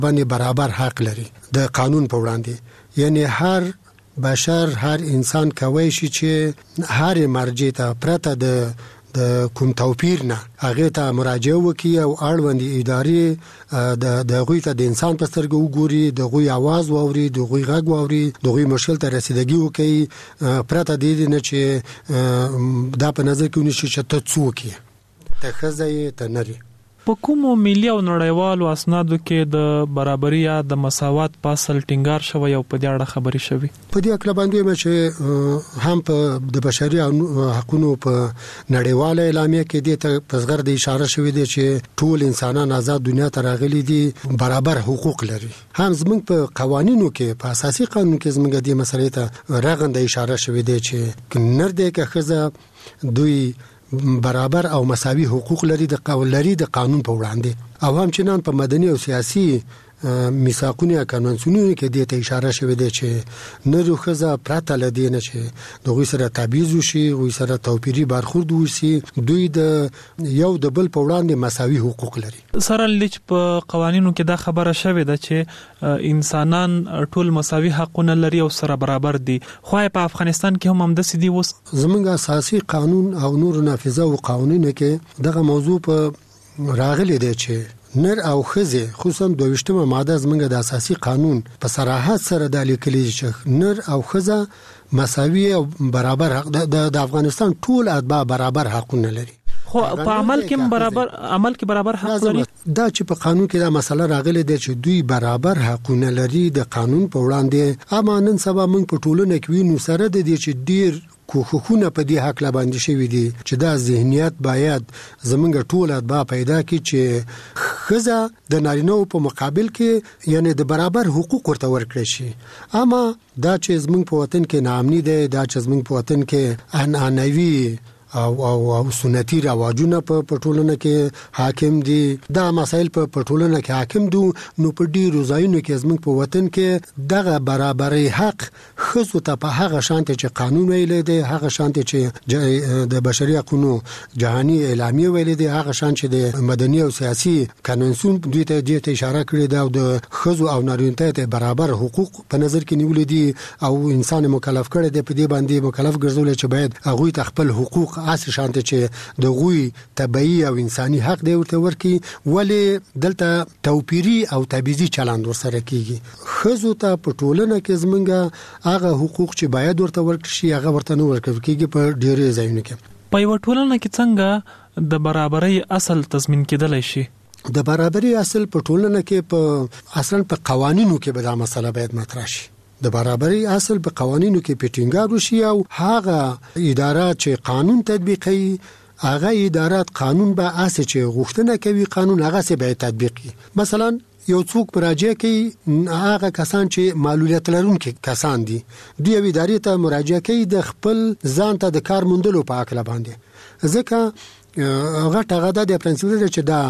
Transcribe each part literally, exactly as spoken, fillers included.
باندې برابر حق لري د قانون په وړاندې. یعنی هر بشر، هر انسان کوي شي چې هر مرجع ته پرته د د کوم توپیر نه هغه ته مراجعه وکړي او اړوند ادارې د د غوي ته د انسان په سترګه وګوري، د غوي आवाज واوري، د غوي غږ واوري، د غوي مشکل ته رسیدګي وکړي، پرته د دې نه چې دا په نظر کې ونیسي چې ته څوک یې، ته ښځه یې، ته نر یې. په کومو ملي او نړیوالو اسنادو کې د برابرۍ یا د مساوات په اصل ټینګار شوی او په دې اړه خبرې شوي؟ په دې اړه باندې مې چې هم په د بشري حقوقو په نړیواله اعلامیه کې دې ته په صغر د اشاره شوې ده چې ټول انسانان آزاد دنیا ته راغلي دي، برابر حقوق لري. هم زموږ په قوانینو کې، په اساسي قانون کې زموږ د مسلې ته رغنده اشاره شوې ده چې نر دې که ښځه دوی برابر او مساوي حقوق لري د قانون لري د قانون په وړاندې. او هم چې نن په مدني او سیاسي میثاقونو یا کنوانسیونونو کې دې ته اشاره شوې ده چې نر او ښځه پرته لدی نه چې د غوي سره تبعیض وشي، غوي سره توپیری برخورد وشي، دوی د یو د بل په وړاندې مساوي حقوق لري. سره لچ په قوانینو کې دا خبره شوې ده چې انسانان ټول مساوي حقونه لري او سره برابر دي، خو په افغانستان کې هم همداسې دي. وس زموږ اساسي قانون او نور نافذه او قوانینو کې دغه موضوع په راغلي دی چې نر او ښځه، خصوصا دویشتمه ماده زموږ د اساسي قانون په صراحت سره د لیکلي چې نر او ښځه مساوي او برابر حق د افغانستان ټول اتباع برابر حقونه لري. خو په عمل کې برابر عمل کې برابر حق لري. دا چې په قانون کې دا مسله راغلي ده چې دوی برابر حقونه لري د قانون په وړاندې. اما نن سبا موږ په ټولنه کې وینو سره د دې چې ډیر کوخونه په دې حق لا باندې شوی دي چې دا ذهنیت باید زمونږ ټول اتباع پیدا کړي چې ښځه د نارینه په مقابل کې یعنی د برابر حقوق ورته ورکړي شي. اما دا چې زمونږ په وطن کې ناامني ده، دا چې زمونږ په وطن کې عنعنوي او او او سنتي رواجونه په پټولنه کې حاکم دي، دا مسائل په پټولنه کې حاکم دي، نو په ډیرو ځایونو کې زموږ په وطن کې دغه برابرۍ حق خصوصا ته په هغه شانته چې قانون ویل دی، هغه شانته چې د بشري حقوقو جهاني اعلامیه ویل دی، هغه شان چې د مدني او سیاسي کنونسیون دوی ته د اشاره کړې ده او د خزو او نارینه ته برابر حقوق په نظر کې نیول دي او انسان مکلف کړي دی په دې باندې مکلف ګرځول چې باید هغه ته خپل حقوق اساس شانته چې د غوي طبيعي او انساني حق دی ورته ورکی، ولی دلته توپیری او تبعیضي چلند ورسره کیږي. خزو ته په ټولنه کې زمونږه هغه حقوق چې باید ورته ورکړي شي هغه ورته نه ورکړي کیږي په ډیره ځایونو کې. په یو ټولنه کې څنګه د برابرۍ اصل تضمین کېدلی شي؟ د برابرۍ اصل په ټولنه کې په اصلا په قوانینو کې به دا مسله باید مطرح شي. د برابرۍ اصل په قوانینو کې پټینګار وشي او هغه اداره چې قانون تطبیقوي هغه ادارات قانون به اساس چې غوښتنه کوي قانون هغه سه به تطبیق کړي. مثلا یو څوک مراجعه کوي، هغه کسان چې معلولیت لرونکي کسان دي دوی ادارې ته مراجعه کوي د خپل ځان ته د کار موندلو په اړه باندې، ځکه هغه ټاغه د پرنسپل چې دا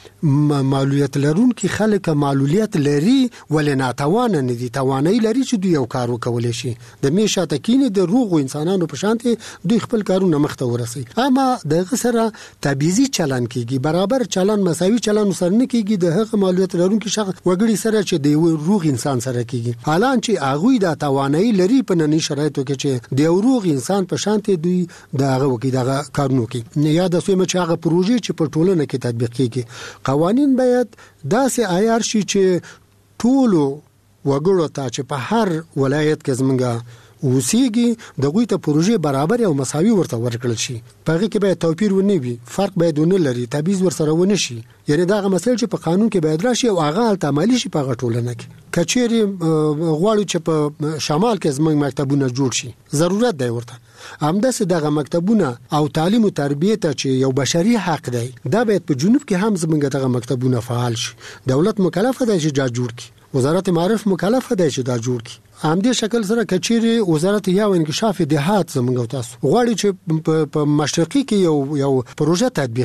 معلولیت لرونکي خلک معلولیت لري ولې ناتوانه نه دي، توانایي لري چې دوی یو کار وکولای شي. د میشه تکینه د روغ انسانانو په شانتي دوی خپل کارونه مخته ورسي. اما د غسره تبعیضي چلن کیږي، برابر چلن مساوي چلن سره نه کیږي د هغه معلولیت لرونکي شخص وګړي سره چې د روغ انسان سره کیږي. حالان چې هغه د توانایي لري په ننني شرایطو کې چې د روغ انسان په شانتي دوی دغه وکي دغه کارونه کوي. نه یاد اوسه چې هغه پروژې چې په ټولنه کې تطبیق کیږي قوانین باید داسې عیار شي چې ټولو وګړو ته چې په هر ولایت کې زمونږه اوسېږي د غوي ته پروژې برابر او مساوي ورته ورکړل شي. په هغه کې باید توپیر ونه وي، فرق باید ونه لري، تبعیض ورسره ونه شي. یعنی دا هغه مسایل چې په قانون کې باید راشي او هغه عملي شي په ټولنه کې. کچېری غواړو چې په شمال کې زمونږ مکتبونه جوړ شي، ضرورت دی ورته همداسې دغه مکتبونه او تعلیم او تربیه ته چې یو بشري حق دی دا باید په جنوب کې هم زمونږ دغه مکتبونه فعال شي. دولت مکلف دی چې دا جوړ کړي، وزارت معارف مکلف دی چې دا جوړ کړي. همدې شکل سره کچېری وزارت یا انکشاف دهات زمونږ تاسو غواړي چې په مشرقي کې یو یو پروژه تطبیق کړي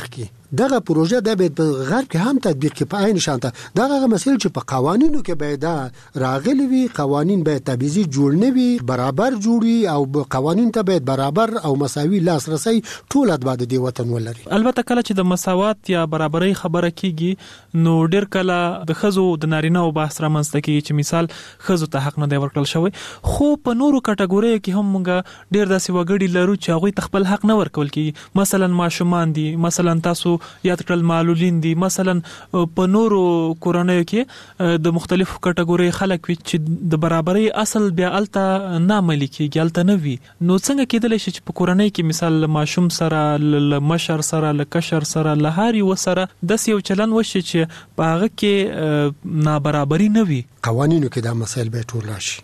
دغه پروژه د به غرب کې هم تطبیق کې په عین شانته دغه مسایل چې په قوانینو کې باید راغلي وي، قوانین باید تبعیضي جوړ نه وي، برابر جوړي او قوانین ته باید برابر او مساوي لاسرسي ټول اتباع د وطن ولري. البته کله چې د مساوات یا برابرۍ خبره کیږي نو ډیر کله د خزو د نارینه او بحث رامنځته کیږي چې مثال خزو ته حق نه دی ورکړل شوی، خو په نورو کټګوریو کې هم موږ ډیر داسې وګړي لرو چې هغه تخپل حق نه ورکول کیږي، مثلا ماشومان دي، مثلا تاسو یاد کړل معلولین دي، مثلا په نورو کورنیو کې د مختلفو کټګوري خلک وي چې د برابرۍ اصل بیا الته نه عملي کیږي، الته نه وي. نو څنګه کېدلی شي چې په کورنۍ کې مثال ماشوم سره ل مشر سره ل کشر سره له هاري وسره د یو چلن وشي چې په هغه کې نابرابري نه وي؟ قوانینو کې دا مسایل به ټول راشي.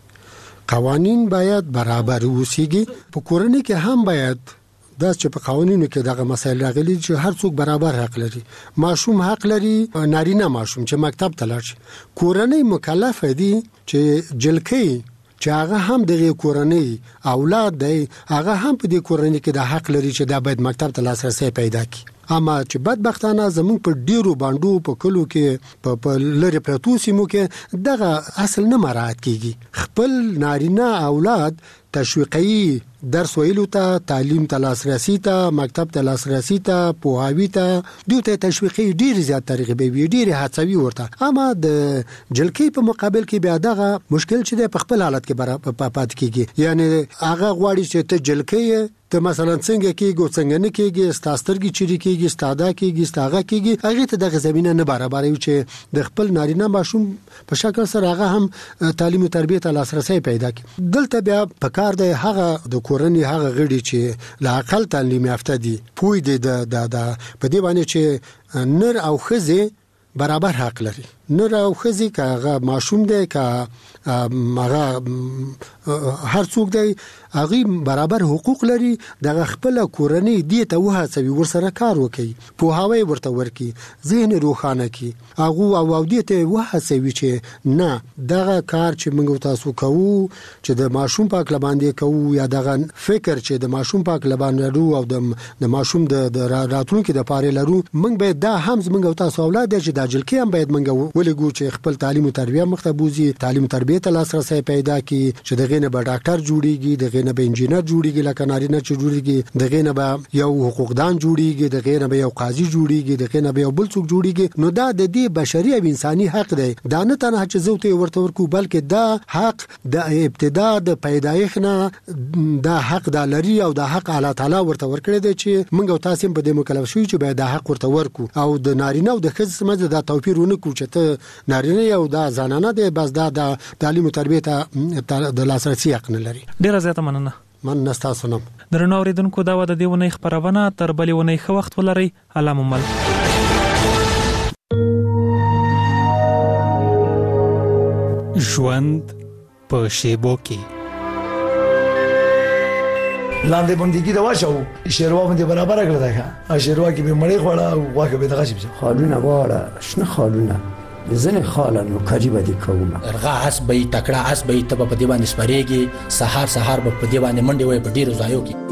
قوانین باید برابر اوسېږي. په کورنۍ کې هم باید دا چې په قوانینو کې دغه مسایل راغلي چې هر څوک برابر حق لري. ماشوم حق لري، نارینه ماشوم چې مکتب ته لاړ شي. کورنۍ مکلف دي چې جلکې چې هغه هم دغه کورنۍ اولاد دی، هغه هم په دې کورنۍ کې د حق لري چې دا باید مکتب ته لاسرسي پیدا کړي. اما چې بدبختانه زموږ په ډیرو باندو په کلو کې په په لری پروتو سیمو کې دغه اصل نه مراعات کیږي. خپل نارینه اولاد تشویقي درس ویلو ته، تعلیم ته لاسرسي ته، مکتب ته لاسرسي ته، پوهاوی ته دوی تشویقي ډیر زیات ترغیب وي، ډیر هڅوي ورته. اما د جلکې په مقابل کې بیا دغه مشکل چې په خپل حالت کې برابر پات کیږي. یعنی هغه غواړي چې ته جلکې ته مثلا څنګه کېږي څنګه نه کېږي، ستاسترګي چيري کېږي، ستاده کېږي، ستاغه کېږي، هغه ته دغه زمينه نه برابر وي چې د خپل نارینه ماشوم په شکل سره هغه هم تعلیم او تربیت ته لاسرسي پیدا کړي. دلته بیا په کار دی هغه د کورنۍ هغه غړي چې لا عقل تعلیم یافته دي، پوی دي د د په دې باندې چې نر او خزه برابر حق لري. نر او خزي که هغه ماشوم دی که هغه هر څوک دی هغه برابر حقوق لري. دغه خپل کورنۍ دی ته وهڅوي ورسره کار وکړي، پوهاوی ورته ورکړي، ذهن روښانه کړي، هغه او او دی ته وهڅوي چې نه دغه کار چې موږ تاسو کوو چې د ماشوم پاک لباندې کوو یا دغه فکر چې د ماشوم پاک لباندې لرو او د ماشوم د راتلونکو د پاره لرو، موږ به دا هم موږ تاسو اولاد چې د جلکې هم باید موږ ولګو چې خپل تعلیم او تربیه مخته بوزي، تعلیم تربیه ته لاسرسي پیدا کړي، چې دغه نه به ډاکټر جوړيږي، دغه نه به انجینر جوړيږي، لکه نارینه چې جوړيږي، دغه نه به یو حقوقدان جوړيږي، دغه نه به یو قاضي جوړيږي، دغه نه به یو بل څوک جوړيږي. نو دا د دې بشري او انساني حق دی. دا نه تنه چې زوته ورته ورکو، بلکې دا حق د ابتدا د پیدایښت نه دا حق د لري او دا حق الله تعالی ورته ورکړي دی چې موږ او تاسو په دې مکلف شوی چې باید دا حق ورته ورکو او د نارینه او د ښځې سمجه دا توپیر ونه کو چې ته نارینه یو دا زنانه دی بس دا د تعلیم او تربیت د لاسرسي حق نه لري. ډیره زیاته مننه. من نستا سنم درنو اوریدونکو دا و د دیونه خبرونه تر بلې ونه خو وخت ولري. علامه مل ژوند په شیبو کې لاندې باندې کې دا واښو شیروا باندې برابر کړل دا شیروا کې به مړی خوړه او واکه به دغه شي خالونه واړه شنه خالونه زنه خالن کاجی باندې کومه ارغا اس به تکړه اس به تب په دی باندې سپریږي، سحر سحر په دی باندې منډي وای په ډیرو ځایو کې.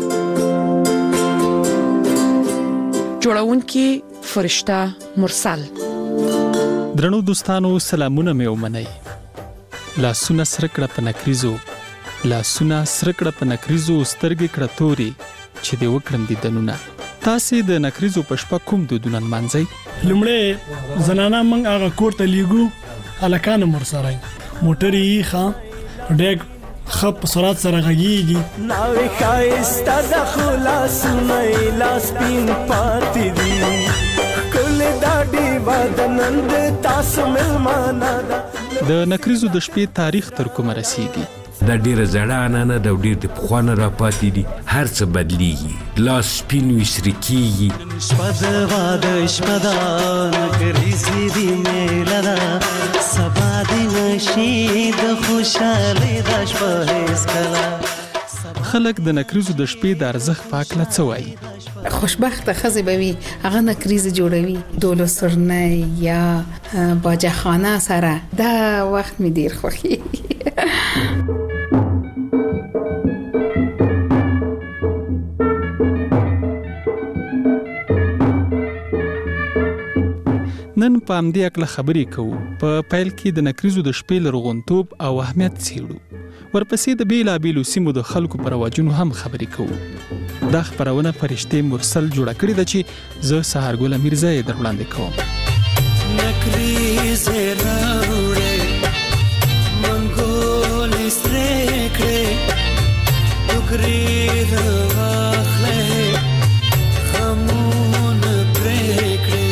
جوړونکي فرشته مرسل. درنو دوستانو سلامونه مې ومنئ. لاسونه سره کړه په نکریزو، لاسونه سره کړه په نکریزو، سترګې کړه توري چې دی وکړم دي دنونه. تاسې د نکریزو په شپه کوم دودونه نمانځئ؟ لمړی زنانه موږ هغه کور ته لیږو، هلکانو ورسره موټر یې ښه ډېر ښه په سرعت سره غږېږي. ناوې ښایسته د خلاصونه یې لاس سپین پاتې دي، ښکلې دا ډېوه د نن د تاسو مېلمانه ده. د نکریزو د شپې تاریخ تر کومه رسیږي؟ دا ډیره زړه عنعنه ده او ډیر د پخوانه راپاتې دي. هر څه بدلیږي، لاس سپین وي سره کېږي. شپه د واده شپه ده نکریزې دي میله ده، سبا دې نشي د خوشحالۍ دا شپه هېڅکله. خلک د نکریزو د شپې د ارزښت په هکله څه وایي؟ خوشبخته ښځې به وي هغه نکریزې جوړوي دولو سرنۍ یا باجخانه سره. دا وخت مې ډېر خوښېږي. نن په همدې اکله خبرې کوو. په پیل کې د نکریزو د شپې لرغونتوب او اهمیت څیړو. ورپسې د بیلابیلو سیمو د خلکو پر رواجونو هم خبرې کوو. دا خبرونه فرشته مرسل جوړه کړې ده چې زه سهارګل میرزا یې در وړاندې کوم. نکریز راوړې منګول سترګې ټوکري راخلې خمون پرېکړې.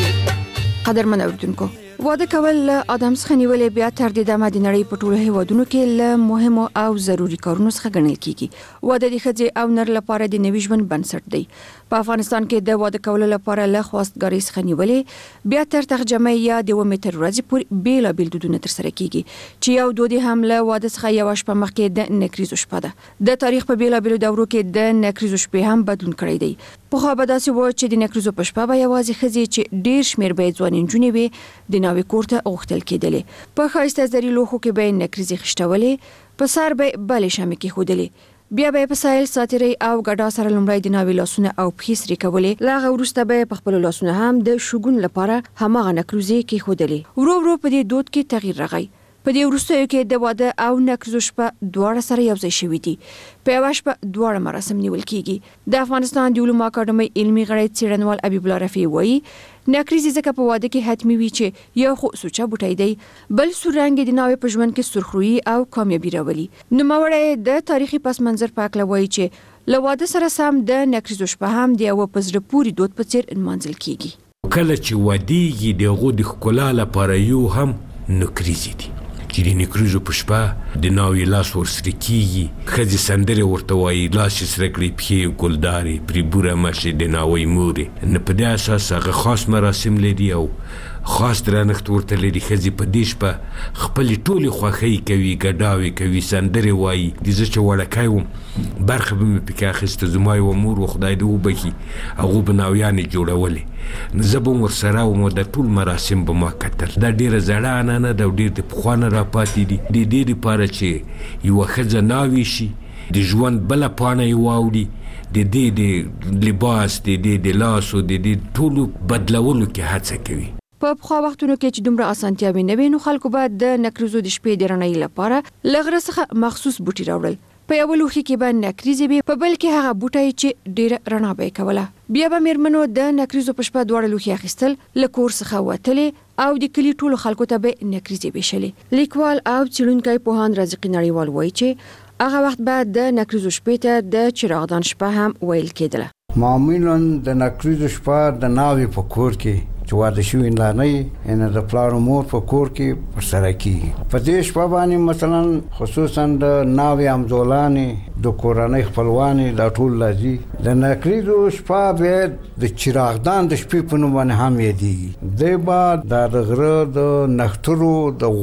قدرمن اوریدونکو، واده کول له ادم څخه نیولې بیا تر دې دمه د نړۍ په ټولو هیوادونو کې له مهمو او ضروري کارونو څخه ګڼل کیږي. واده د ښځې او نر لپاره د نوي ژوند بنسټ دی. په افغانستان کې د واده کولو لپاره له خواستګارۍ څخه نیولې بیا تر تخجمې یا د اوه متر ورځې پورې بیلابیل دودونه ترسره کیږي چې یو دود هم له واده څخه یوه شپه مخکې د نکریزو شپه ده. د تاریخ په بیلابیلو دورو کې د نکریزو شپې هم بدلون کړی دی. پخوا به داسې و چې د نکریزو په شپه به یوازې ښځې چې ډېر شمېر به یې ځوانې نجونې وې د ناوې کور ته غوښتل کېدلې. په ښایسته زري لوښو کې به یې نکریزې خښتولې، په سر به یې بلې شمعې کېښودلې، بیا به په سایل ساتیرۍ او ګډا سره لومړی د ناوې لاسونه او پښې سرې کولې. له هغه وروسته به په خپلو لاسونه هم د شګون لپاره هماغه نکریزې کېښودلې. ورو ورو په دې دود کې تغییر راغی. په دې وروستیو کې د واده او نکریزو شپه دواړه سره یو ځای شوي دي. په یوه شپه دواړه مراسم نیول کیږي. د افغانستان د علومو اکاډمۍ علمي غړی څېړنوال حبیب الله رفیع وایي نکریزې ځکه په واده کې حتمي وي چې یو خو سوچه بوټی دی، بل سور رنګ د ناوې په ژوند کې سرخرویي او کامیابي راولي. نوموړی د تاریخي پس منظر په هکله وایي چې له واده سره سم د نکریزو شپه هم د یوه په زړه پورې دود په څېر نمانځل کیږي. کله چې وادېږي د هغو د ښکلا لپاره یو هم نکریزې دي چې د نکریزو په شپه د ناوې لاس ورسره کیږي، ښځې سندرې ورته وایي، لاس یې سره کړي، پښې یې ګلدارې، پرې بوره مشې د ناوې مورې. نو په دې اساس هغه خاص مراسم لري او خاص درنښت ورته لري. ښځې په دې شپه خپلې ټولې خوښۍ کوي، ګډاوې کوي، سندرې وایي. د زه چې وړکی وم برخه به مې پکې اخیسته، زما یوه مور و خدای دې وبخي، هغو به ناویانې جوړولې، نو زه به ورسره وم او د ټول مراسم به ما کتل. دا ډېره زړه عنعنه ده او ډېر د پخوا نه راپاتې دي. د دې دپاره چې یوه ښځه ناوې شي، د ژوند بله پاڼه یې واوړي، د دې د لباس، د دې د لاسو، د دې ټولو بدلولو کې هڅه کوي. په پخوا وختونو کې چې دومره اسانتیاوې نه وې نو خلکو به د نکریزو د شپې د رڼایي لپاره له غره څخه مخصوص بوټي راوړل. په یو لوښي کې به نکریزې وي، په بل کې هغه بوټی چې ډېره رڼا به یې کوله. بیا به میرمنو د نکریزو په شپه دواړه لوښي اخیستل، له کور څخه وتلې او د کلي ټولو خلکو ته به نکریزې ویشلې. لیکوال او څېړونکی پوهاند رازقي نړیوال وایي چې هغه وخت به د نکریزو شپې ته د چراغدان شپه هم ویل کېدله. معمولا د نکریزو شپه د ناوې په کور کې چې واده شوي نانۍ یعنې د پلار او مور په کور کې ترسره کېږي. په دې شپه باندې مثلا خصوصا د ناوې همزولانې، د کورنۍ خپلوانې دا ټول راځي. د نکریزو شپه بیا د چراغدان د شپې په نوم باندې هم یادېږي. دی به د غره د نښترو د